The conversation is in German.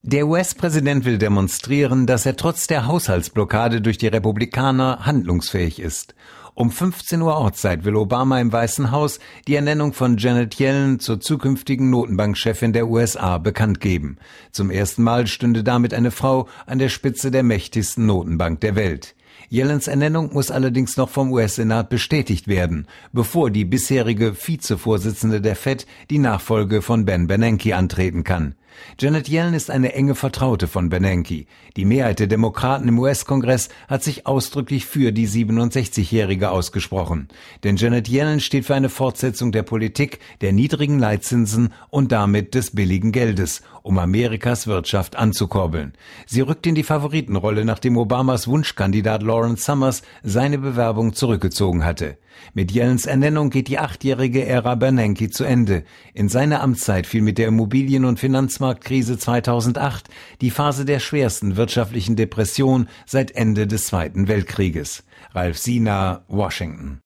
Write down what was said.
Der US-Präsident will demonstrieren, dass er trotz der Haushaltsblockade durch die Republikaner handlungsfähig ist. Um 15 Uhr Ortszeit will Obama im Weißen Haus die Ernennung von Janet Yellen zur zukünftigen Notenbankchefin der USA bekannt geben. Zum ersten Mal stünde damit eine Frau an der Spitze der mächtigsten Notenbank der Welt. Yellens Ernennung muss allerdings noch vom US-Senat bestätigt werden, bevor die bisherige Vizevorsitzende der Fed die Nachfolge von Ben Bernanke antreten kann. Janet Yellen ist eine enge Vertraute von Bernanke. Die Mehrheit der Demokraten im US-Kongress hat sich ausdrücklich für die 67-Jährige ausgesprochen. Denn Janet Yellen steht für eine Fortsetzung der Politik der niedrigen Leitzinsen und damit des billigen Geldes, um Amerikas Wirtschaft anzukurbeln. Sie rückt in die Favoritenrolle, nachdem Obamas Wunschkandidat Lawrence Summers seine Bewerbung zurückgezogen hatte. Mit Yellens Ernennung geht die 8-jährige Ära Bernanke zu Ende. In seine Amtszeit fiel mit der Immobilien- und Finanzmarktkrise 2008 die Phase der schwersten wirtschaftlichen Depression seit Ende des Zweiten Weltkrieges. Ralf Siener, Washington.